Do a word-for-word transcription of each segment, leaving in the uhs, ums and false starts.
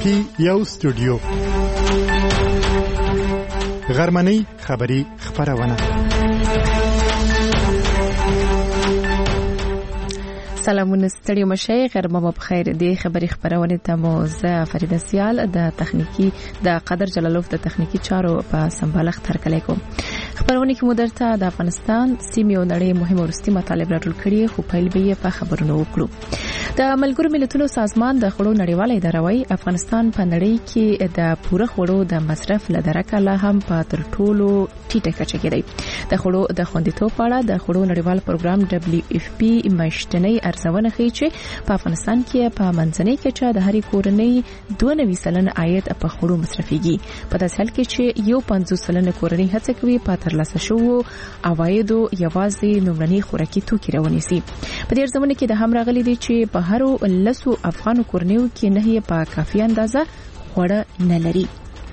تخنیکی یو سټوډیو غرمنۍ خبری خبرونه. سلامونه ستړي مشه غرمه مو بخیر. دی خبری خبرونه ته مو زه فریده سیال د تخنیکی د قدر جلالوف د تخنیکی چارو په سمبالښت هرکلی کوم. خبرونه کې مو درته د افغانستان سیمې او نړۍ مهم ورستي مطالب راټول کړي، خو پیل به یې په خبرونو وکړو. د ملګرو ملتونو سازمان د خړو نړیواله اداره وايي افغانستان په نړۍ کې د پوره خړو د مصرف لدرکه لا هم په تر ټولو ټیټه کچه کې دی. د خړو د خوندیتوب په اړه د خړو نړیوال پروګرام دبليو اف پی مشتنی ارزونه ښیي چې په افغانستان کې په منځنۍ کچه د هرې کورنۍ دوه نوي سلنه عاید په خړو مصرفيږي. په داسې حال کې چې یو پنځوس سلنه کورنۍ هڅه کوي په ترلاسه شوو عوایدو یوازې لومړني خوراکي توکي راونیسي. په دې ارزونه کې د هم راغلي دي چې په هرو لسو افغان کورنیو کې نه یې په کافي اندازه خوړه نه لري.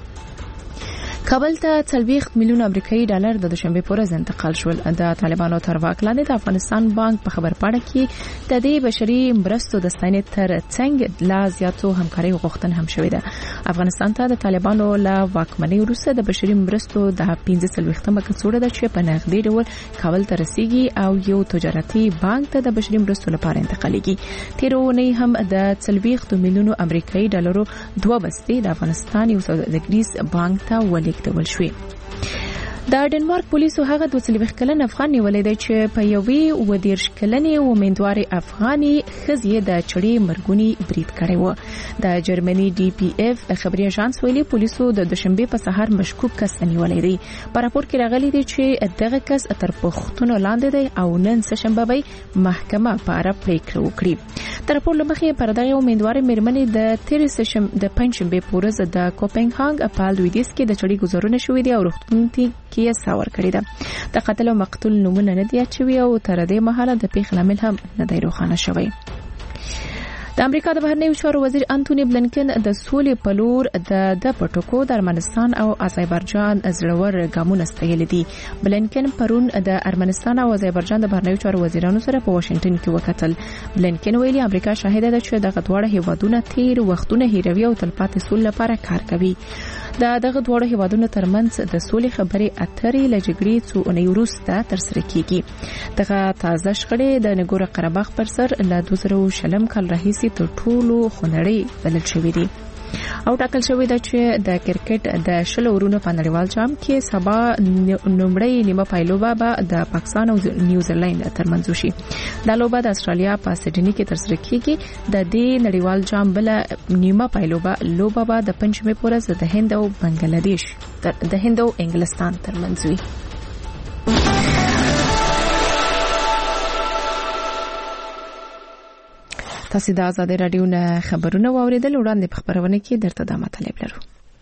کابل ته څلوېښت میلیون امریکایي ډالر د دوشنبه پر ورځ انتقال شول. د طالبانو تر واک لاندې د افغانستان بانک په خبر پاڼه کې د دې بشري مرستو د ستاینې تر څنګ لا زیاتو همکاري غوښتنه هم شوې ده. افغانستان ته د طالبانو له واکمنۍ وروسته د بشري مرستو د پنځه څلوېښتمه کڅوړه ده چې په نغدي ډول کابل ته رسیږي او یو تجارتي بانک ته د بشري مرستو لپاره انتقالېږي. تیر اونۍ هم د څلوېښت میلیون امریکایي ډالرو دوه بستې د افغانستان یو سوداګریز بانک ته ولې ول شوی. د ډنمارک پولیسو هغه دوه څلوېښت کلن افغان نیولې دی چې په یوې و دیرش کلنې امیدوارې افغاني ښځې د چړې مرګونی برید کړی و. د جرمني ډي پی اف خبري اژانس ویلي پولیسو د دوشنبه په سهار مشکوک کس نیولې دی. په راپور کې راغلي دی چې دغه کس تر پښتون لاندې دی او نن سهشنبه به محکمه په اړه پریکړه وکړي. تر راپور لمخې پر دغه امیدوارې مېرمنې د تیر سهشم د پنځشنبه په ورځ د کوپنهاګ په لویدیس کې د چړې گزارونه شوې دي او روغتون کې ساور کړی ده. د قتل او مقتول نومونه نه دي اچوي او تر دې مهاله د پیښې لامل هم نه دی روښانه شوی. د امریکا د بهرنیو چارو وزیر انټونی بلنکن د سولې په لور د د پټوکو د ارمنستان او آذربایجان زړور ګامونه ستایلي دي. بلنکن پرون د ارمنستان او آذربایجان د بهرنیو چارو وزیرانو سره په واشنگټن کې وکتل. بلنکن ویلي امریکا شاهده ده چې دغه دواړه هیوادونه تیر وختونه هیروي او تلپاتې سولې لپاره کار کوي. د دغه دواړو هیوادونو ترمنځ د سولې خبرې اترې له جګړې څو اونۍ وروسته ترسره کیږي. دغه تازه شخړې د نګورو قرهباغ پر سر له دوه زره شلم کال راهیسې تر ټولو خونړۍ بلل شوې دي او ټاکل شوې ده چې د کرکټ د شل اورونو په نړیوال جام کې سبا نومړی نیمه پایلوبه به د پاکستان او نیوزیلند ترمنځ شي. دا لوبه د استرالیا په سډني کې ترسره کیږي. د دې نړیوال جام بل نیمه پایلوبه لوبه به د پنځمه په ورځ د هند او بنگلاديش د هند او انګلستان ترمنځ وي. تاسو د آزادۍ رادیو نه خبرونه واوریدل. وړاندې په خبرونه کې درته د مطلب لرو.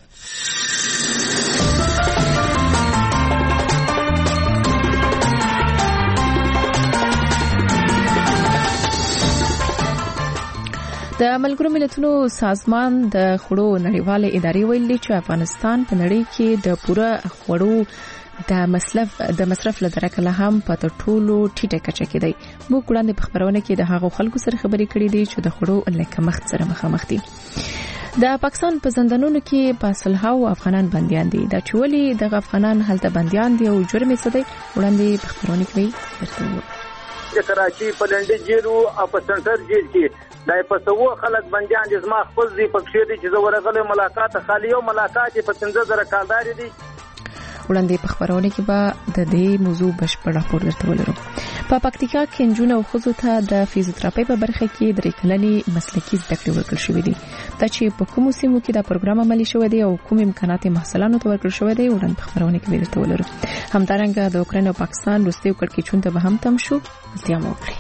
د ملګرو ملتونو سازمان د خړو نړیواله ادارې ویلي چې افغانستان په نړۍ کې د پوره خړو د مصرف د مصرف لدرکه له هم په ټولو ټیټه کچه کې دی. موږ وړاندې په خبرونه کې د هغو خلکو سره خبرې کړې دي چې د خړو لکه مخ سره مخامخ دي. د پاکستان په زندانونو کې په سلهاو افغانان بنديان دي. دا چې ولې دغه افغانان هلته بنديان دي او جرم یې څه دی وړاندې په خبرونه کې درته د کراچي په لنډي جیل او په سنټر جیل کې دای په سوو خلک بنديان دي. زما خپل دي په کښې دي چې زه ورغلم ملاقات خالي او ملاقات په پنځه زره کالداري دي. وړاندې په خبرونه کې به د دې موضوع بشپړ راپور درته ولرو. په پکتیکا کې نجونو او ښځو ته د فزیوتراپي په برخه کې درې کلنې مسلکي زده کړې ورکړل شوې دي. دا چې په کومو سیمو کې دا پروګرام عملي شوی دی او کوم امکانات محصلانو ته ورکړل شوی دی وړاندې په خبرونه کې درته ولرو. همدارنګه د اوکراین او پاکستان وروستي کړکېچون ته به هم تم شو. زیام وکړي.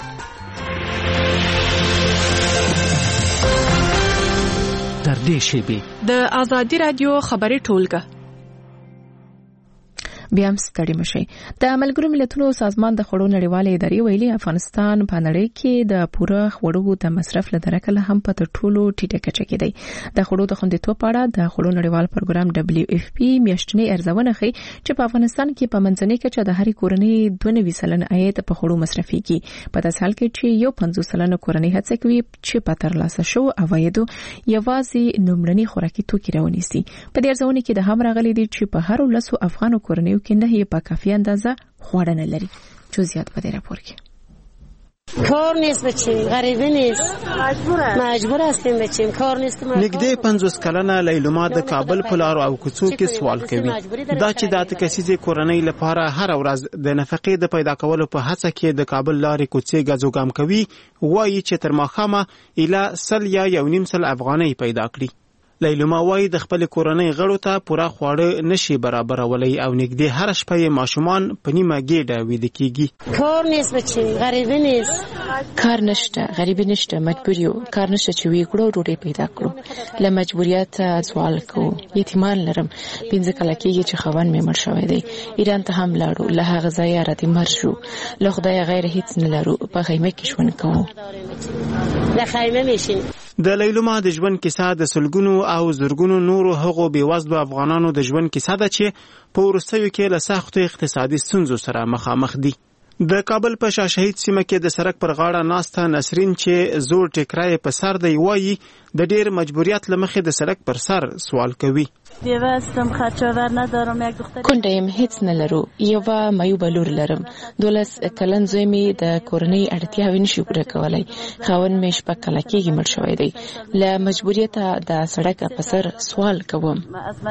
در دې شیبې د آزادۍ رادیو خبري ټولګه بیا هم ستړي مشي. د ملګرو ملتونو سازمان د خوړو نړیوالې ادارې ویلي افغانستان په نړۍ کې د پوره خوړو د مصرف له درکه له هم په تر ټولو ټیټه کچه کې دی. د خوړو د خوندیتوب په اړه د خوړو نړیوال پروګرام دبليو اف پی میاشتنی ارزونه ښيي چې په افغانستان کې په منځنۍ کچه د هرې کورنۍ دوه نوي سلنه عاید په خوړو مصرفيږي. په داسې حال کې چې یو پنځوس سلنه کورنۍ هڅه کوي چې په ترلاسه شو عوایدو یوازې نوملني خوراکي توکي راونیسي. په دې ارزونه کې د هم راغلي دي چې په هر لسو افغانو کورنیو کې نه یې په کافي اندازه خوړه نه لري. جزئیات په دې راپور کې. کار نیست بچیم، غریبی نیست، مجبور هستیم بچیم، کار نیست. نږدې پنځوس کلنه لیلما د کابل په لارو او کوڅو کې سوال کوي دا چې د اته کسیزې کورنۍ لپاره هر ورځ د نفقې د پیدا کولو په هڅه کې د کابل لارې کوڅې ګزوګام کوي، وایي چې تر ماښامه ایله سل یا یو نیم سل افغانۍ پیدا کړي. لیلما وایي د خپل کورنۍ غړو ته پوره خواړه نشي برابرولای او نږدې هر شپه یې ماشومان په نیمه ګېډه ویده کیږي. کار نیست بچیم، غریبی نیست، کار نشته، غریبی نشته، مجبور یو، کار نشته چې وی کړو ډوډۍ پیدا کړو. له مجبوریت سوال کوو. یتیمان لرم، پنځه کاله کېږي چې خاوند مې مړ شوی دی. ایران ته هم لاړو، له هغه ځایه راته مړ شو. له خدایه غیر هیڅ نه لرو، په خیمه کې ژوند کوو. له خیمه میشین. د لیلما د ژوند کیسه د سلګونو او زرګونو نورو هغو بېوزلو افغانانو د ژوند کیسه ده چې په وروستیو کې له سختو اقتصادي ستونزو سره مخامخ دي. د کابل په شاه شهید سیمه کې د سړک پر غاړه ناسته نسرین چې زوړ ټیکری په سر دی وایي د ډیر مجبوریت له مخې د سړک پر سر سوال کوي. کونډه یم، هیڅ نه لرو، یوه معیوبه لور لرم، دولس کلن زوی مې د کورنۍ اړتیاوې نشي پوره کولی، خاوند مې شپږ کاله کېږي مړ شوی دی. له مجبوریته د سړک په سر سوال کوم.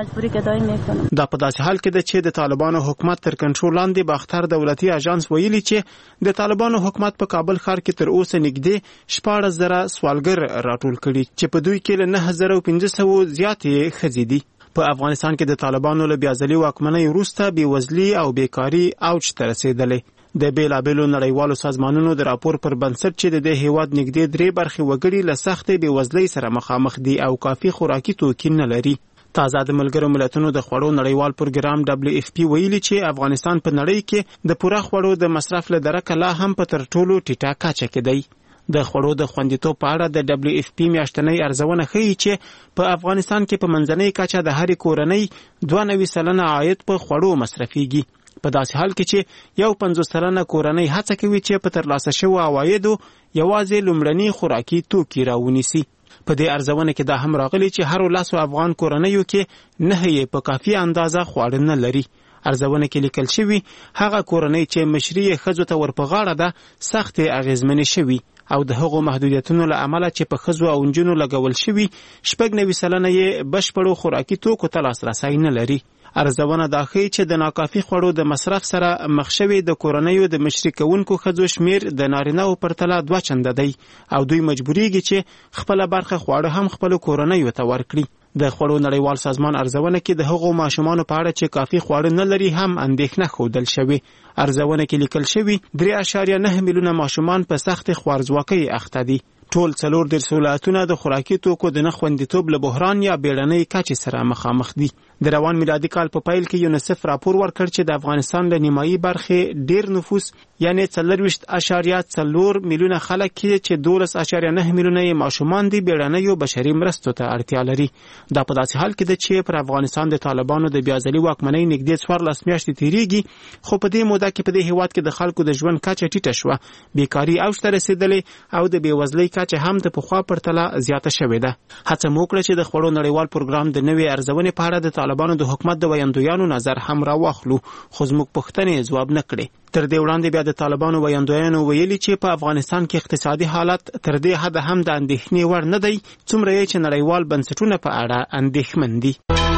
دا په داسې حال کې ده چې د طالبانو حکومت تر کنټرول لاندې باختر دولتي اژانس ویلي چې د طالبانو حکومت په کابل ښار کې تر اوسه نږدې شپاړس زره سوالګر راټول کړي چې په دوی کې له نهه زره پنځه سوه زیاتې ښځې دي. په افغانستان کې د طالبانو له بېځلې واکمنۍ وروسته بېوزلي او بیکاري اوج ته رسېدلې. د بېلابېلو نړیوالو سازمانونو د راپور پر بنسټ چې د دې هیواد نږدې درې برخې وګړي له سختې بېوزلۍ سره مخامخ دي او کافي خوراکي توکي نه لري. تازه د ملګرو ملتونو د خوړو نړیوال پروګرام دبليو اف پی ویلي چې افغانستان په نړۍ کې د پوره خوړو د مصرف له درکه لا هم په تر ټولو ټیټه کچه کې دی. د خوړو د خوندیتوب په اړه د دبليو اف پی میاشتنی ارزونه ښيي چې په افغانستان کې په منځنۍ کچه د هرې کورنۍ دوه نوي سلنه عاید په خوړو مصرفيږي. په داسې حال کې چې یو پنځوس سلنه کورنۍ هڅه کوي چې په ترلاسه شوو عوایدو یوازې لومړني خوراکي توکي راونیسي. په دې ارزونه کې دا هم راغلي چې هر لسو افغان کورنیو کې نه یې په کافي اندازه خواړه نه لري. ارزونه کې لیکل شوی هغه کورنۍ چې مشري ښځو ته ورپغاړه ده سختې اغیزمنې شوي او د هغو محدودیتونو له امله چې په ښځو او نجونو لګول شوي شپږ نوي سلنه یې بشپړو خوراکي توکو ته لاسرسی نه لري. ارزونه دا ښيي چې د ناکافي خوړو د مصرف سره مخ شوي د کورنیو د مشري کوونکو ښځو شمیر د نارینه‌و پرتله دوه چنده دی او دوی مجبوریږي چې خپله برخه خواړه هم خپلو کورنیو ته ورکړي. د خوړو نړیوال سازمان ارزونه کې د هغو ماشومانو په اړه چې کافي خواړه نه لري هم اندېښنه ښودل شوې. ارزونه کې لیکل شوي درې اعشاریه نه میلیونه ماشومان په سختې خوارځواکۍ اخته دي. ټول څلور دېرش ولایتونه د خوراکي توکو د نه خوندیتوب له بحران یا بیړنۍ کچې سره مخامخ دي. د روان میلادي کال په پیل کې یونیسف راپور ورکړ چې د افغانستان له نیمایي برخې ډیر نفوس یعنی څلورویشت اعشاریه څلور میلیونه خلک چې دولس اعشاریه نه میلیونه یې ماشومان دي بیړنیو بشري مرستو ته اړتیا لري. دا په داسې حال کې ده چې پر افغانستان د طالبانو د بېځلې واکمنۍ نږدې څوارلس میاشتې تېرېږي، خو په دې موده کې په دې هېواد کې د خلکو د ژوند کچه ټیټه شوه، بیکاري اوج ته رسېدلې او د بېوزلۍ کچه هم د پخوا پرتله زیاته شوې ده. هڅه مو وکړه چې د خوړو نړیوال پروګرام د نوې ارزونې په اړه د طالبانو د حکومت د ویاندویانو نظر هم راواخلو، خو زموږ پوښتنې ځواب نه کړې. تر دې وړاندې بیا د طالبانو ویاندویانو ویلي چې په افغانستان کې اقتصادي حالت تر دې حده هم د اندېښنې وړ نه دی، څومره یې چې نړیوال بنسټونه په اړه اندېښمن دي.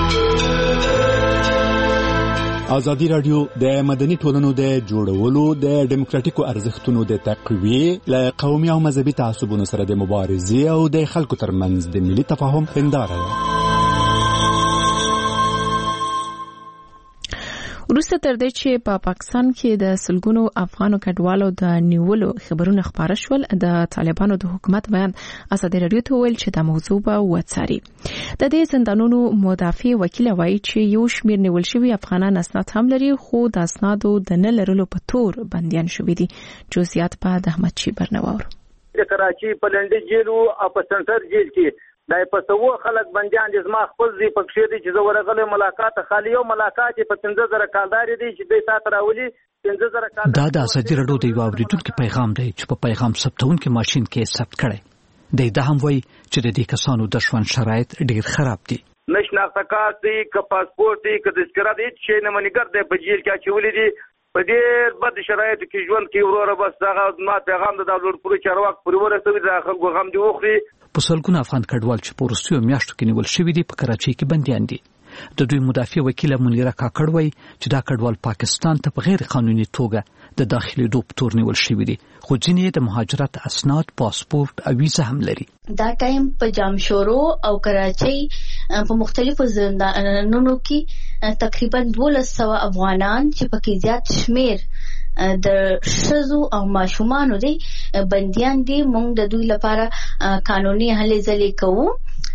ازادي راډیو د مدني ټولنو د جوړولو د ډیموکراتیکو ارزښتونو د تقویې له قومي او مذهبي تعصبونو سره د مبارزې او د خلکو ترمنځ د ملي تفاهم هنداره ده. وروسته تر دې چې په پا پاکستان کې د سلګونو افغانو کډوالو د نیولو خبرونه خبره شول، د طالبانو د حکومت بیان ازادي رادیو ته ویل چې د موضوع به وڅاري. د دې زندانونو مدافع وکیل وایي چې یو شمېر نیول شوي افغانان اسناد هم لري، خو د اسنادو د نه لرلو په تور بندیان شوي دي. جزئیات په د احمد شي برنواور. د کراچي په لنډي جیل او په سنټر جیل کې دای په سوو خلک بنديان د زما خپل دی په کښې دي چې زه ورغله ملاقات خالي او ملاقات په پنځه زره کالدار دي چې د تاسو راولي پنځه زره کالدار. دا د ازادي رادیو د یو اوریدونکو پیغام دی چې په پیغام ثبتونکو ماشين کې ثبت کړي دی. دا هم وایي چې د دې کسانو د ژوند شرایط ډیر خراب دي. نشناخته کارت دی که پاسپورت دی که تذکره دی چې نه منګر دی په جیل کې اچولې دي په دې بد شرایطو کې ژوند کې وروره. بس هغه ما پیغام د دولت پوره چارواک پوره ورسوي د خلکو غم دی وخوري. په سلګونه افغان کډوال چې په وروستیو میاشتو کې نیول شوي دي په کراچۍ کې بندیان دي. د دوی مدافع وکیل منیره کاکړ وایي چې دا کډوال پاکستان ته په غیر قانوني توګه د داخلي دوپ تور نیول شوي دي، خو ځینې د مهاجرت اسناد، پاسپورت او ویزه هم لري. دا ټایم په جامشورو او کراچۍ په مختلفو زندانونو کې تقریبا دولس سوه افغانان چې پکې زیات شمیر د شذو او ماشومانو دي بنديان دي. موږ د دوی لپاره قانوني هلې ځلې کوو،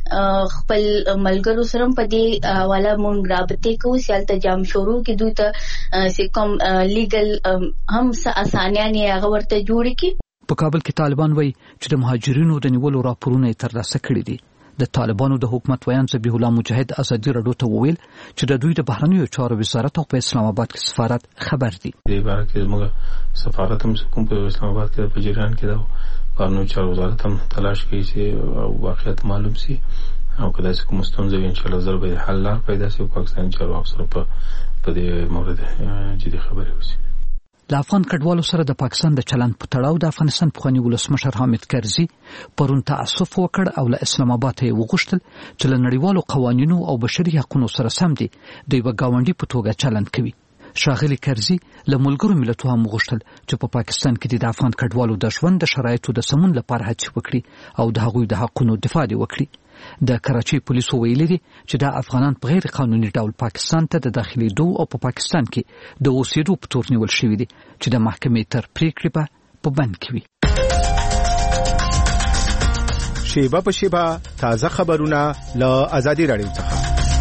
خپل ملګرو سره په دې حواله موږ رابطه کوو. سیالته جام شروع کې دوی ته سیکم لیګل هم اسانیانه هغه ورته جوړ کی. په کابل کې طالبان وایي چې د مهاجرینو د نیولو راپورونه ترلاسه کړي دي. د طالبانو د حکومت ویان ذبیح الله مجاهد ازادي رادیو ته وویل چې د دوی د بهرنیو چارو وزارت او په اسلام آباد کې سفارت خبر دي. د بار کې موږ سفارت هم کوم په اسلام آباد کې په جریان کې دا بهرنیو چارو وزارت هم تلاش کوي چې واقعیت معلوم شي او کله چې کوم ستونزې ان شاء الله زر به حل لار پیدا شي. پاکستان چارواکو سره په په دې مورد جدي خبرې وشي. د افغان کډوالو سره د پاکستان د چلند په تړاو د افغانستان پخوانی ولسمشر حامد کرزي پرون تعصف وکړ او له اسلام آباد ته وغوښتل چې له نړیوالو قوانینو او بشري حقوقو سره سم دي د یو ګاونډي په توګه چلند کوي. ښاغلي کرزي له ملګرو ملتونو هم وغوښتل چې په پاکستان کې د افغان کډوالو د ژوند د شرایطو د سمون لپاره هڅې وکړي او د هغوی د حقوقو دفاع وکړي. د کراچۍ پولیسو ویلي دي چې دا افغانان په غیر قانوني ډول پاکستان ته د داخلي دو او په پاکستان کې د اوسېدو په تور نیول شوي دي چې د محکمې تر پریکړې به په بند کې وي. شیبه په شیبه تازه خبرونه له ازادي رادیو څخه.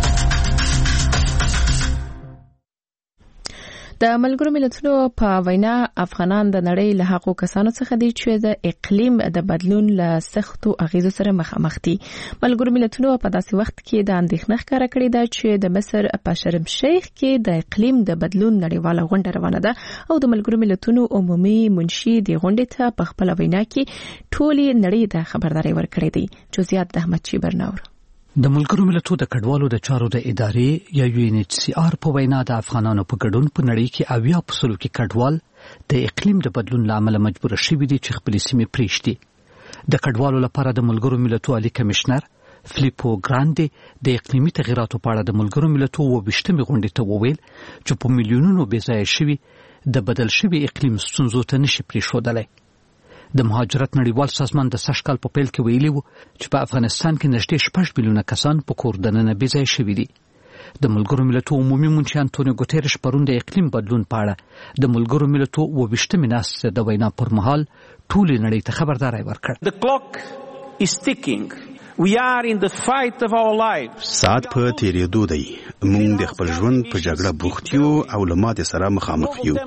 د ملګرو ملتونو په وینا افغانان د نړۍ له هغو کسانو څخه دي چې د اقلیم د بدلون له سختو اغیزو سره مخامخ دي. ملګرو ملتونو په داسې وخت کې د اندېښنه ښکاره کړې ده چې د مصر په شرم شیخ کې د اقلیم د بدلون نړیواله غونډه روانه ده او د ملګرو ملتونو عمومي منشي د غونډې ته په خپل وینا کې ټولې نړۍ ته خبرداري ورکړې دي. جزئیات د احمد شي برناور. د ملګرو ملتونو د کډوالو د چارو د ادارې یا یو ان ایچ سی آر په وینا د افغانانو په ګډون په نړۍ کې اویا په سلو کې کډوال د اقلیم د بدلون لامل مجبور شوي دي چې خپل سیمې پریږدي. د کډوالو لپاره د ملګرو ملتونو عالی کمشنر فلیپو ګراندي د اقلیمي تغیراتو په اړه د ملګرو ملتونو وبشتمې غونډې ته وویل چې په میلیونونو بې ځایه شوي د بدل شوي اقلیم ستونزو ته نشي پریښودلی. د مهاجرت نړیوال سازمان د سږ کال په پیل کې ویلي وو چې په افغانستان کې نږدې شپږ میلیونه کسان په کور دننه بې ځایه شوي دي. د ملګرو ملتونو عمومي منشي انټونیو ګوتيرش پرون د اقلیم بدلون په اړه د ملګرو ملتونو وبشتمې ناستې د وینا پر مهال ټولې نړۍ ته خبرداری ورکړ. The clock is ticking. We are in the fight of our lives. ساعت په تیریدو دی. موږ د خپل ژوند په جګړه بوخت یو او له ماتې سره مخامخ یو.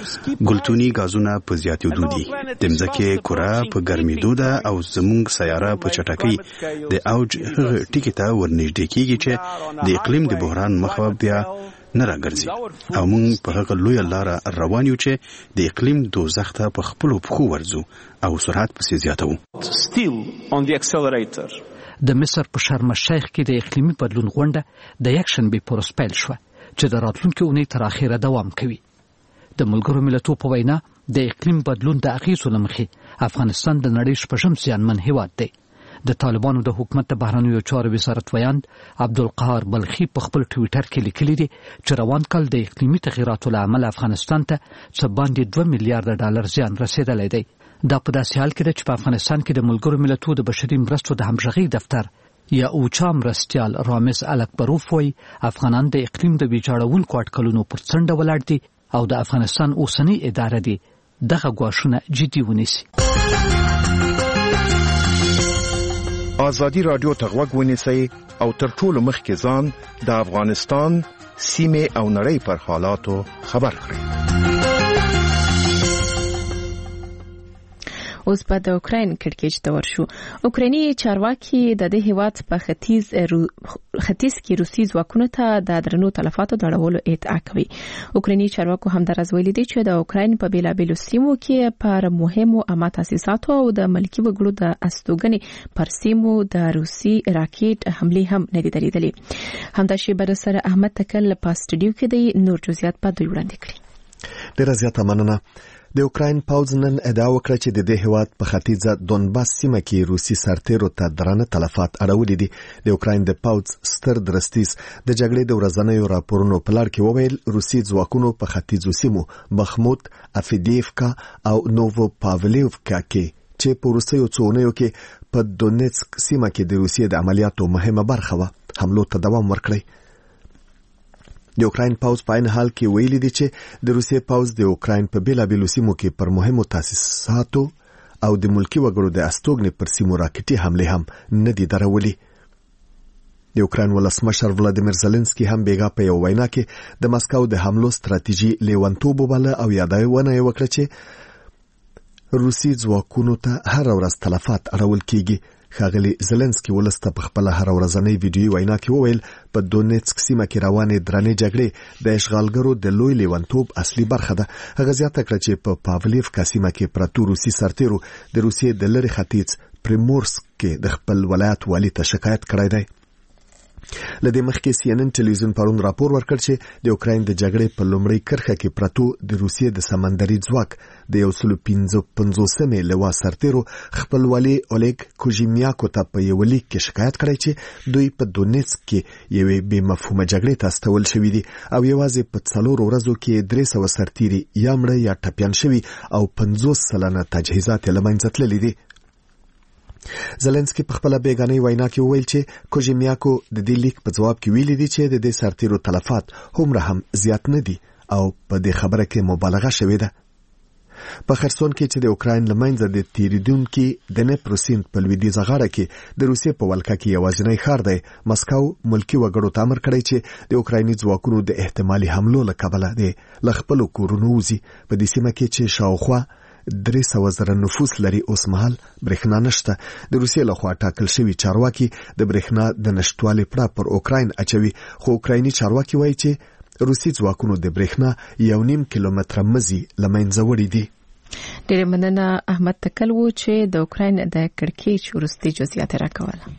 ګلتوني غازونه په زیاتېدو دي. د ځمکې کره په ګرمېدو ده او زموږ سیاره په چټکۍ د اوج ټیکي ته ورنږدې کېږي چې د اقلیم د بحران مخه بیا نه راګرځي او موږ په هغه لویه لاره روان یو چې د اقلیم دوزخ ته په خپلو پښو ورځو او سرعت پسې زیاتوو. Still on the accelerator. د مصر په شرم الشیخ کې د اقلیمي بدلون غونډه د یکشنبې پر ورځ پیل شوه چې د راتلونکي اونۍ تر اخره دوام کوي. د ملګرو ملتونو په وینا د اقلیم بدلون د اغیزو له مخې افغانستان د نړۍ شپږم زیانمن هیواد دی. د طالبانو د حکومت د بهرنیو چارو وزارت ویان عبدالقهار بلخي په خپل ټویټر کې لیکلي دي چې روان کال د اقلیمي تغیراتو له امله افغانستان ته څه باندې دوه میلیارډ ډالر زیان رسیدلی دی. دا په داسې حال کې ده چې په افغانستان کې د ملګرو ملتونو د بشري مرستو د همغږۍ دفتر یا اوچا مرستیال رامز الکبروف وایي افغانان د اقلیم د ویجاړونکو اټکلونو پر څنډه ولاړ دي او د افغانستان اوسنۍ اداره دي دغه ګواښونه جدي ونیسي. ازادي رادیو ته غوږ ونیسئ او تر ټولو مخکې ځان د افغانستان سیمه او نړۍ پر حالاتو خبر کړئ. اوس په د اوکراین کړکېچ ته ورشو. اوکرایني چارواکي د دې هیواد په ختیځ رو... ختیځ کې روسي ځواکونو ته د درنو تلفاتو د اړولو ادعا کوي. اوکرایني چارواکو همدارس ویلي دي چې د اوکراین په بیلابیلو سیمو کې پر مهمو عامه تاسیساتو او د ملکي وګړو د استوګنې پر سیمو د روسي راکټ حملې هم نه دي درېدلې. همدا شی بر سره احمد تکل په سټډیو کې دی نور جزئیات په دوی وړاندې کړي. ډیره زیاته مننه. د اوکراین پوځ نن ادعا وکړه چې د دې هیواد په ختیځه دونباس سیمه کې روسي سرتیرو ته درانه تلفات اړولي دي. د اوکراین د پوځ ستر درستیز د جګړې د ورځنیو راپورونو په لړ کې وویل روسي ځواکونو په ختیځو سیمو بخموت، افیدیفکا او نوو پاولیوفکا کې چې په وروستیو څو اونیو کې په دونیتسک سیمه کې د روسیې د عملیاتو مهمه برخه وه حملو ته دوام ورکړی. د اوکراین پوځ په عین حال کې ویلي دي چې د روسیې پوځ د اوکراین په بیلابیلو سیمو کې پر مهمو تاسیساتو او د ملکي وګړو د استوګنې پر سیمو راکټي حملې هم نه دي درولي. د اوکراین ولسمشر ولادیمیر زلنسکي هم بیګا په یو وینا کې د مسکو د حملو ستراتیژي لیونتوب وباله او یادونه وکړه چې روسي ځواکونو ته هر ورځ تلفات اړول کیږي. ښاغلي زلنسکي ولسته په خپل هر ورځنۍ ویډیوي وینا کې وویل په دونیتسک سیمه کې روانې درنې جګړې د اشغالګرو د لوی لیونتوب اصلي برخه ده. هغه زیاته کړه چې په پاولیفکا سیمه کې پراتو روسي سرتیرو د روسیې د لری ختیځ پریمورسک کې د خپل ولایت والی ته شکایت کړی دی. لدې مخکې سی ان ان ټلویزیون پرون راپور ورکړ چې د اوکراین د جګړې په لومړۍ کرښه کې پراتو د روسیې د سمندري ځواک د یو سل پنځوسمې لوا سرتیرو خپل والی اولیګ کوژیمیاکو ته په یو لیک کې شکایت کړی چې دوی په دونیتسک کې یوې بې مفهومه جګړې ته استول شوي دي او یوازې په څلورو ورځو کې درې سوه سرتیري یا مړه یا ټپیان شوي او پنځوس سلنه تجهیزات یې له منځه تللي دي. زلنسکي په خپل بیگانه وینا کې وویل چې کوژیمیاکو د دې لیک په جواب کې ویلي دي چې د دې سرتیرو تلفات هم هم زیات نه دي او په دې خبره کې مبالغه شوې ده. په خرسون کې چې د اوکراین لمنځه د تیریدونکو د نپرو سیند په لویدیځه غاړه کې د روسیې په ولکه کې یوازینی ښار دی مسکو ملکی وګړو ته امر کړی چې د اوکرایني ځواکونو د احتمالي حملو له کبله د لخپلو کورونو وځي. په دې سیمه کې چې شاوخوا درې سوه زره نفوس لري اوس مهال برېښنا نشته. د روسیې لخوا ټاکل شوي چارواکي د برېښنا د نشټوالي پړه پر اوکراین اچوي خو اوکرایني چارواکي وایي چې روسي ځواکونو د برېښنا یو نیم کیلومتره مزي له منځه وړي دي. ډېره مننه احمد تکل و چې د اوکراین د کړکېچ وروستي جزئیات راکوله.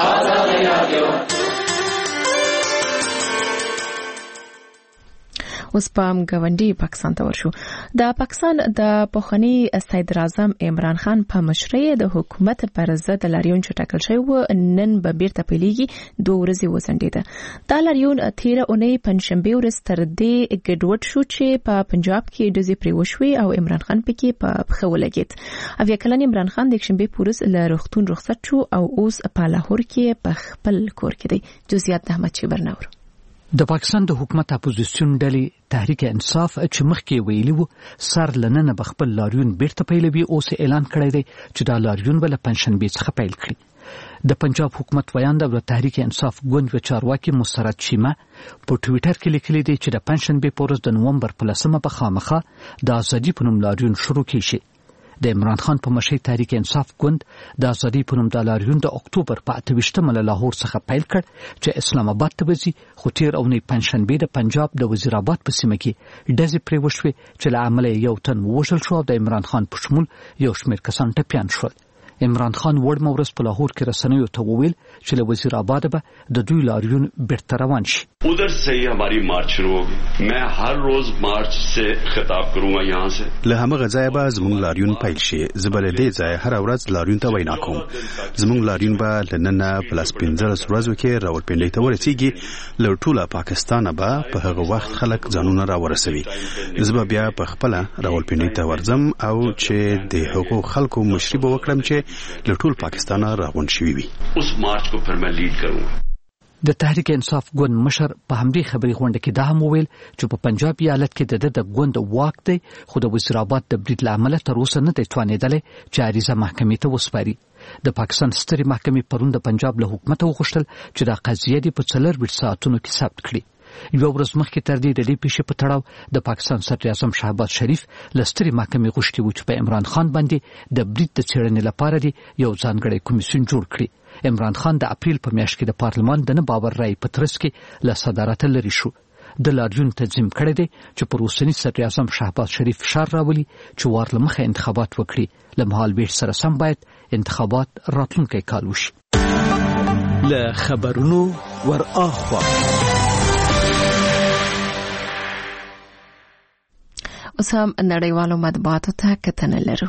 اوس پام غونډي پاکستان ته ورشو. د پاکستان د پخوانی صدر اعظم عمران خان په مشرۍ د حکومت پر ضد لاریون چې ټاکل شوی و نن به بیرته پیلېږي دوه ورځې وسنډېده. دا لاریون تیره اونۍ پنځشنبه ورځ تر دې ګډوډ شو چې په پنجاب کې ډزې پرې وشوې او عمران خان پکې په پښه ولګېد. اویا کلن عمران خان د یکشنبه په ورځ له روغتون رخصت شو او اوس په لاهور کې په خپل کور کې دی. جزئیات د احمد شیبرنور. د پاکستان د حکومت اپوزیسیون ډلې تحریک انصاف چې مخکې ویلي وو سر لننه بخپل لاریون بیرته پیلوي اوس اعلان کړی دی چې دا لاریون بل پنځشنبه څخه پیل کړي. د پنجاب حکومت ویاند د تحریک انصاف ګوند و چارواکي مسرت شیمه په ټوئیټر کې لیکلي دي چې د پنځشنبه په ورځ د نومبر په لسمه په خامخه د ازادي په نوم لاریون شروع کیږي. د عمران خان په مشرۍ تحریک انصاف ګوند د ازادي په نوم د لاریون د اکتوبر په اته ویشتمه له لاهور څخه پیل کړ چې اسلام آباد ته وځي خو تیر اونۍ پنځشنبه د پنجاب د وزیر آباد په سیمه کې ډزې پرې وشوې چې له امله یو تن ووژل شو او د عمران خان په شمول یو شمېر کسان ټپیان شول. عمران خان وړ مورس په لاهور کې رسنیو ته وویل چې له وزیر آباد به د دوی لاریون بیرته روان شي. उधर से ही हमारी मार्च शुरू होगी। मैं हर रोज मार्च से खिताब करूंगा यहाँ से। له همغه ځای به زموږ لاریون پیل شي. زبر دې ځای هر ورځ لاریون ته وینا کوم. زموږ لاریون به لننه پلاس پنځلس ورځو کې راولپنډۍ ته ورسیږي. له ټوله پاکستان به په هغه وخت خلک ځانونه راورسوي. زبر بیا په خپل راولپنډۍ ته ورځم او چې د هغو خلکو مشري به وکړم چې له ټول پاکستان راغون شوي وي. उस मार्च को फिर मैं लीड करूंगा। د تحریک انصاف ګوند مشر په همدې خبري غونډه کې دا هم وویل چې په پنجاب ایالت کې د د ګوند واک دی، خو د وزیراباد د برید لامل تر اوسه نه دی توانېدلی چې عریضه محکمې ته وسپاري. د پاکستان سترې محکمې پرون د پنجاب له حکومت وغوښتل چې دا قضیه دی په څلور ساعتونو کې ثبت کړي. یو ورځ مخکې تر دې د دې پیښې په تړاو د پاکستان صدر اعظم شهباز شریف له سترې محکمې غوښتي و چې په عمران خان باندې د برید د څېړنې لپاره دی یو ځانګړی کمیسیون جوړ کړي. عمران خان د اپریل په میاشت کې د پارلمان د نه باور رای په ترڅ کې له صدارت لري شو. د لاریون تنظیم کړی دی چې پر اوسني صدر اعظم شهباز شریف فشار راولي چې وار له مخه انتخابات وکړي. له مهال ویش سره سم باید انتخابات راتلونکی کال وشي. له خبرونو ور اخوا اوس هم نړیوالو مطبوعاتو ته کتنه لرو.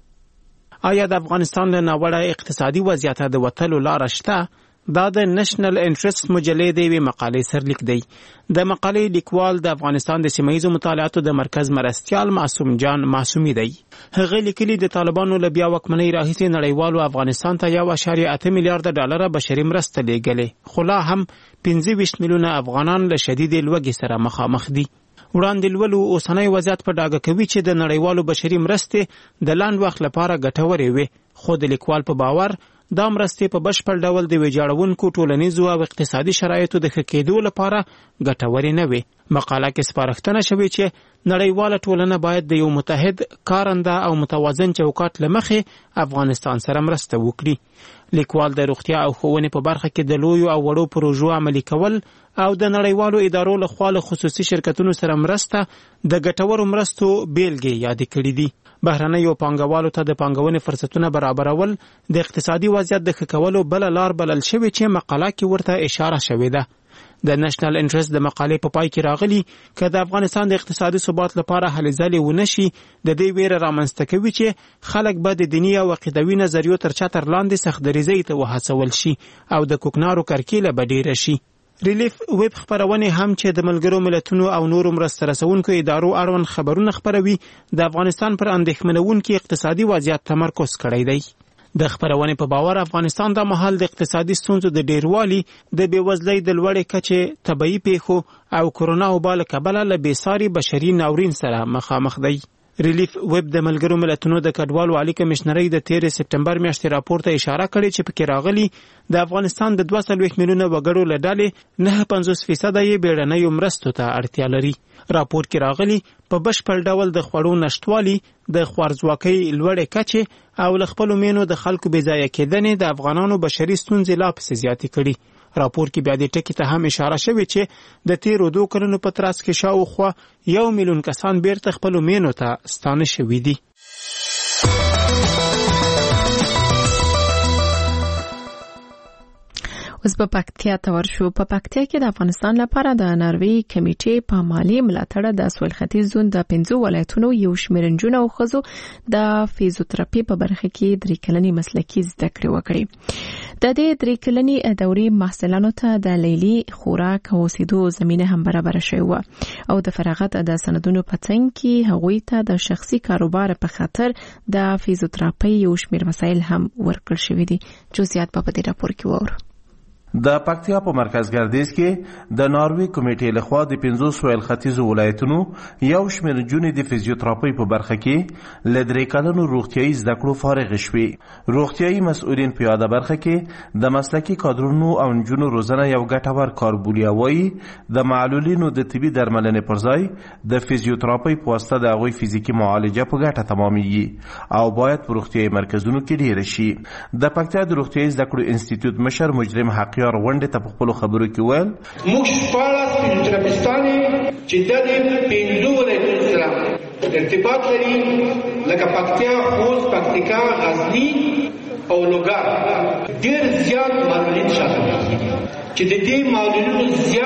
آیا د افغانستان له ناوړه اقتصادي وضعیت د وتلو لاره شته؟ دا د نېشنل انټرست مجلې د یوې مقالې سرلیک دی. د مقالې لیکوال د افغانستان د سیمه‌ییزو مطالعاتو د مرکز مرستیال معصوم جان معصومي دی. هغه لیکلي د طالبانو له بیا واکمنۍ راهیسې نړیوالو افغانستان ته یو اعشاریه اته میلیارډ ډالره بشري مرسته لیږلې، خو لا هم پنځه ویشت میلیونه افغانان له شدید لوږې سره مخامخ دي. وړاندې لولو اوسنی وضعیت په ډاګه کوي چې د نړیوالو بشري مرستې د لاند وخت لپاره ګټورې وي، خو د لیکوال په باور دا مرستې په بشپړ ډول د ویجاړونکو ټولنیزو او اقتصادي شرایطو د ښه کېدو لپاره ګټورې نه وي. مقاله کې سپارښتنه شوې چې نړیواله ټولنه باید د یو متحد، کارنده او متوازن چوکاټ له مخې افغانستان سره مرسته وکړي. لیکوال د روغتیا او ښوونې په برخه کې د لویو او وړو پروژو عملي کول او د نړیوالو ادارو له خوا له خصوصي شرکتونو سره مرسته د ګټورو مرستو بیلګې یادې کړې دي. بهرنیو پانګوالو ته د پانګونې فرصتونه برابرول د اقتصادي وضعیت د ښه کولو بله لار بلل شوې چې مقاله کې ورته اشاره شوې ده. د نېشنل انټرست د مقالې په پای کې راغلي که د افغانستان د اقتصادي ثبات لپاره هلې ځلې ونه شي، د دې ویره رامنځته کوي چې خلک به د دیني او عقیدوي نظریو تر چتر لاندې سختدریځۍ ته وهڅول شي او د کوکنارو کرکیله به ډیره شي. ریلیف ویب خبرونه هم چې د ملګرو ملتونو او نورو مرسته رسونکو ادارو اړوند خبرونه خبروي، د افغانستان پر اندېښمنونکي اقتصادي وضعیت تمرکز کړی دی. د خبرونې په باور افغانستان د مهال د اقتصادي ستونزو د ډیروالي، د بېوزلۍ د لوړې کچې، طبیعي پیښو او کرونا وبا له کبله له بېساري بشري ناورین سره مخامخ دی. ریلیف ویب د ملګرو ملتونو د کډوالو عالی کمشنرۍ د تیرې سپټمبر میاشتې راپور ته اشاره کړې چې پکې راغلي د افغانستان د دوه څلوېښت میلیونه وګړو له ډلې نهه پنځوس فیصده یې بیړنیو مرستو ته اړتیا لري. راپور کې راغلي په بشپړ ډول د خوړو نشټوالي، د خوارځواکۍ لوړې کچې او له خپلو مینو د خلکو بې ځایه کېدنې د افغانانو بشري ستونزې لا پسې زیاتې کړي. راپور کې بیا دې ټکي ته هم اشاره شوې چې د تیرو دوه کلونو په ترڅ کې شاوخوا یو میلیون کسان بیرته خپلو مینو ته ستانه شوي دي. اوس په پکتیا ته ورشو. په پکتیا کې د افغانستان لپاره د ناروې کمیټې په مالی ملاتړ د سویل ختیځ زون د پنځو ولایتونو یو شمېر نجونو او ښځو د فیزیوتراپي په برخه کې درې کلنې مسلکي زده کړې وکړې. د دې درې کلنې دورې محصلانو ته د لیلي خوراک او اوسېدو زمینه هم برابره شوې وه او د فراغت د سندونو په څنګ کې هغوی ته د شخصي کاروبار په خاطر د فیزیوتراپي یو شمېر وسایل هم ورکړل شوي دي. جزئیات په دې راپور کې وورو. د پکتیا په مرکز ګردیز کې د ناروې کمیټې لخوا د پنځو سویل ختیځو ولایتونو یو شمېر نجونې د فزیوتراپي په برخه کې له درې کلونو روغتیایي زده کړو فارغې شوې. روغتیایي مسؤلین په یاده برخه کې د مسلکي کادرونو او نجونو روزنه یو ګټور کار بولي. وایي د معلولینو د طبي درملنې پر ځای د فزیوتراپي په واسطه د هغوی فزیکي معالجه په ګټه تمامیږي او باید په روغتیایي مرکزونو کې ډیره شي. د پکتیا د روغتیایي زده کړو انسټیټیوټ مشر مجرم حقیار غونډې ته په خپلو خبرو کې ویل موږ شپاړس فزیوتراپیستانې چې د دې پنځو ولایتونو سره ارتباط لري لکه پکتیا، خوست، پکتیکا، غزني او لوګر ډېر زیات معلولین شامل دي چې د دې معلولینو زیات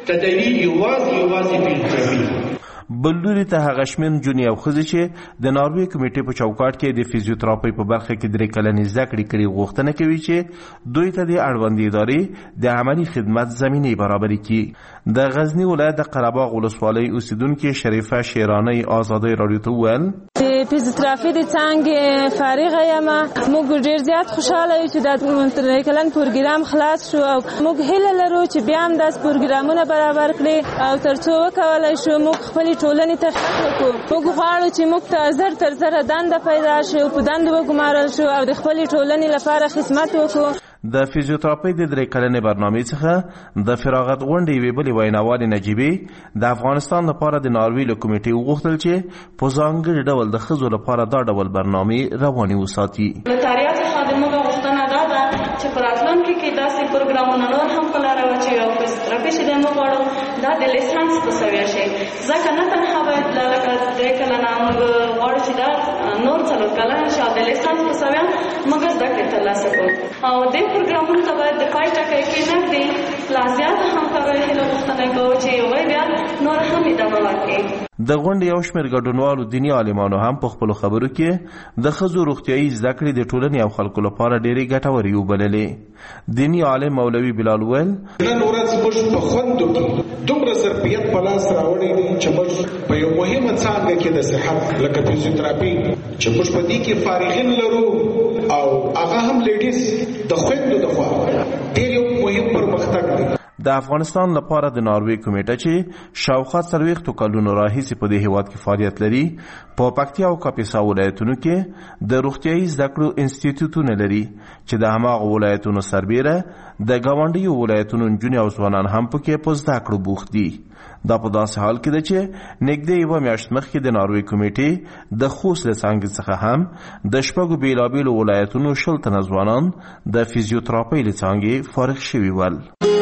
تدلی یوازې یوازې فزیوتراپي. بلوري ته هغه شمن جونی او خزي چې د ناروی کمیټې په چوکاټ کې د فزیوتراپي په برخه کې درې کلنې زده کړې کړې غوښتنه کوي چې دوی ته د اړوند ادارې د عملی خدمت زمینه برابري کړي. د غزنی ولایت د قرهباغ ولسوالۍ اوسیدونکو شریفه شیرانی آزادۍ رادیو ته وویل فزیوتراپي د څنګه فارغه یم، موږ ډیر زیات خوشاله یو چې د درې کلن پروګرام خلاص شو او موږ هیله لرو چې بیا هم داس پروګرامونه برابر کړي او ترڅو وکولای شو موږ خپل ټولنې ته خدمت وکړو. موږ غواړو چې موږ ته زر تر زر دنده پیدا شي او په دنده وګمارل شو او د خپل ټولنې لپاره خدمت وکړو. د فزیوتراپي د درې کلنې برنامې څخه د فراغت غونډې یوې بلې ویناوالې نجیبې د افغانستان لپاره د ناروی له کمیټې وغوښتل چې په ځانګړي ډول د ښځو لپاره دا ډول برنامې روانې وساتي. له تاریخ څخه د موږ غوښتنه دا ده چې په راتلونکي کې داسې پروګرامونه نور هم په لاره واچوي او فزیوتراپي چې موږ غواړو دا د لیسانس په سویه شي، ځکه نه تنها باید لکه درې کلنه موږ غواړو چې دا نور څلور کلن شي او د لیسانس په سویه موږ زده کړې ترلاسه کړو او دې پروګرامونو ته باید د پای ټکی کې نږدې لا زیاته همکارۍ هیله غوښتنه کوو چې هغوی بیا نور هم ادامه ورکړي. د غونډې یو شمېر ګډونوالو دیني عالمانو هم په خپلو خبرو کې د ښځو روغتیایي زده کړې د ټولنې او خلکو لپاره ډېرې ګټورې وبللې. دیني عالم مولوي بلال ویل نن ورځ موږ په خوندو کې دومره ظرفیت په لاس راوړی دی چې موږ په یو مهمه څانګه کې د صحت لکه فزیوتراپي چې موږ په دې کې فارغین لرو او هغه هم لیډیز د خوندو د خوا ډېر یو مهم پرمختګ دی. د افغانستان لپاره د ناروی کمیټه چې شاوخوا څلوېښتو کلونو راهیسې په دې هیواد کې فعالیت لري په پکتیا او کاپیسا ولایتونو کې د روغتیایي زده کړو انسټیټیوټونه لري چې د هماغو ولایتونو سربیره د ګاونډیو ولایتونو نجونې او ځوانان هم پکې په زده کړو بوخت دي. دا په داسې حال کې ده چې نږدې یوه میاشت مخکې د ناروی کمیټې د خوست له څانګې څخه هم د شپږو بېلابېلو ولایتونو شل تنه ځوانان د فزیوتراپۍ له څانګې فارغ شوي ول.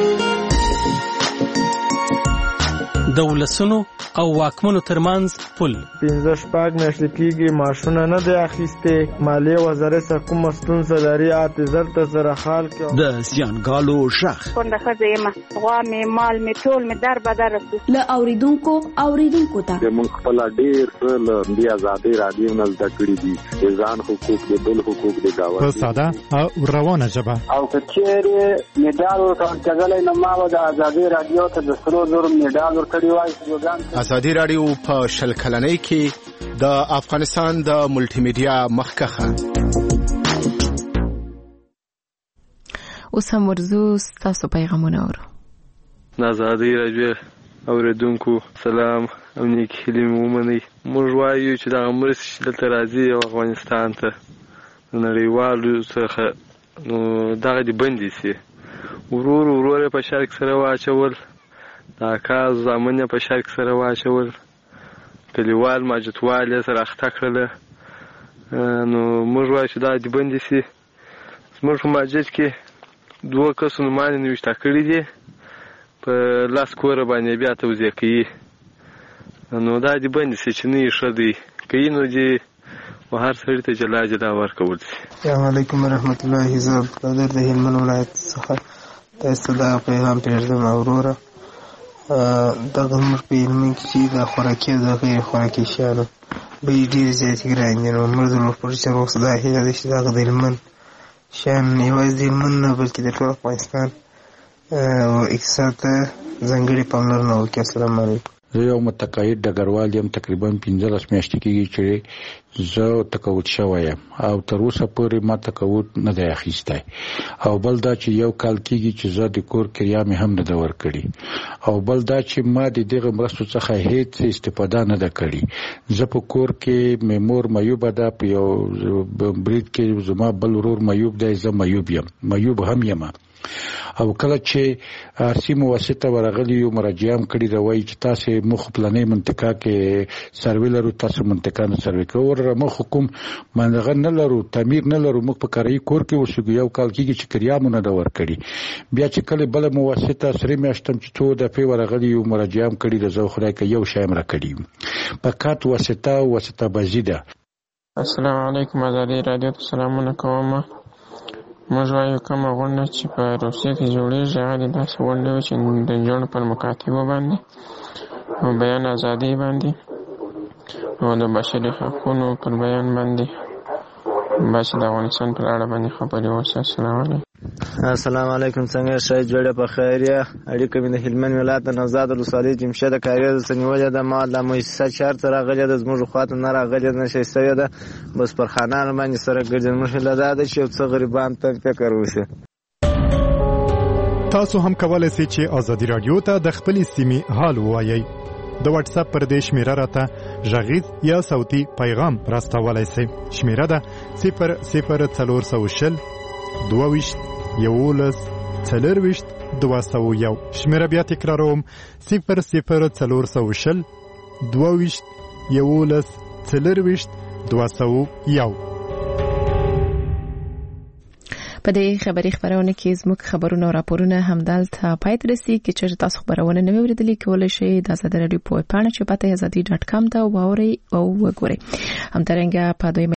د ولسونو او واکمنو ترمنځ پل پنځه شپږ میاشتې کېږي معاشونه نه دی اخیستې، مالیې وزارت څخه کومه ستونزه لري اته زر ته سره حال کې د زیانګالو غږ کونډه ښځه یم، غوا مې مال مې ټول مې در بدر رسو له اوریدونکو اوریدونکو ته موږ خپل ډېر څه له دې ازادۍ راډیو نه زده کړي دي، د ځان حقوق د بل حقوق د ګاونډي په ساده او روانه ژبه او که چیرې میډال ورکول کېدلی نو ما به د ازادۍ راډیو ته د سرو زرو میډال ورکړی وای. ازادي راډیو په شل کلنۍ کې د افغانستان د ملټي میډیا مخکخه. اوس هم ورزو ستاسو پیغامونه اورو. د ازادي راډیو اوریدونکو سلام او نیک هیلې مو ومنئ. موږ وایو چې دغه مرستې چې دلته راځي او افغانستان ته د نړیوالو څخه نو دغه دې بندې سي. ورور ورور یې په شرک سره واچول، د اکا زامن یې په شرک سره واچول، کلیوال ماجتوال یې سره اخته کړله. نو موږ وایو چې دا دې بندې سي. زموږ په ماجت کې دوه کسو نومانې نوشته کړي دي، په لاس کوره باندې بیا توزیع کوي. نو دا دې بندې سي چې نه یې ښه دی، کوي نو دې و هر سړي ته جلا جلا ورکول سي. السلام علیکم ورحمت الله. زه عبدالقادر د هلمند ولایت څخه تاسو ته دغه پیغام پرېږدم. وروره دغه زموږ په هلمند کې چې د خوراکي او د غیر خوراکي شیانو بیې ډېرې زیاتې ګرانې دي. نو موږ د روغپړچر وخت دا هیله ده چې دغه د هلمند شیان یوازې د هلمند نه بلکې د ټول افغانستان اقتصاد ته ځانګړې پاملرنه وکړي. السلام علیکم. زه یو متقاعد ډګروال یم، تقریبا پنځلس میاشتې کېږي چې زه تقاعد شوی یم او تر اوسه پورې ما تقاعد نه دی اخیستی. او بل دا چې یو کال کېږي چې زه د کور کریا مې هم نه ده ورکړې. او بل دا چې ما د دغه مرستو څخه هیڅ استفاده نه ده کړې. زه په کور کې مې مور میوبه ده، په یو برید کې زما بل ورور میوب دی، زه میوب یم، میوب هم یم. او کله چې سیمو واسطه ورغلی یو مراجعه هم کړي ده، وایي چې تاسې مخ پلانې منطقه کې سروې لرو، تاسو منطقه نه سروې کوئ. ور مخ کوم منطقه نه لرو، تعمیر نه لرو، موږ په کرايي کور کې اوسېږو. یو کال کېږي چې کریا مو نه ده ورکړي. بیا چې کله بله مو واسطه سرې میاشت هم چې څو دفعې ورغلي یو مراجعه هم کړي ده، زه خدای که یو شی هم راکړي یم. فقط واسطه واسطه بازي ده. السلام علیکم. ازادي راډیو ته سلامونه کوم. موږ وایو کومه غونډه چې په روسیه کې جوړېږي هغه د داسې غونډې وي چې د نجونو پر مکاتبو باندې او بیان ازادي باندې او د بشري حقونو پر بیان باندې بس د افغانستان پر اړه باندې خبرې وشي. السلام علیکم. السلام علیکم. څنګه شای جوړه په خیریه اړیکه مې د هلمند ولایت د نوزاد ولسوالۍ جمشید کاریه د سنیولې د ما د مؤسسه شرط راغلي د زموږ خواته نه راغلي نشي سوي ده بس پر خانان باندې سره ګرځن مشله ده چې څو غریبان ته فکر وشي. تاسو هم کولای شئ چې ازادي رادیو ته د خپل سیمې حال وایي. د واتس اپ پر دې شمیره راته ژغیز یا صوتي پیغام راستولای شئ. شمیره ده صفر صفر څلور سوه شل دوه ویشت یولس څلور ویشت دوه سوه یو. شمیره بیا تکراروم صفر صفر څلور سوه شل دوه ویشت یولس څلور ویشت دوه سوه یو. په دې خبري خبرونه کې زموږ خبرونه او راپورونه همدلته پای ته رسي کې چې تاسو خبرونه نه اوریدلې کولای شئ د آزادي رادیو په پاڼه چې پته ازادي ډاټ کام ته واورئ او وګورئ. همدارنګه په دوی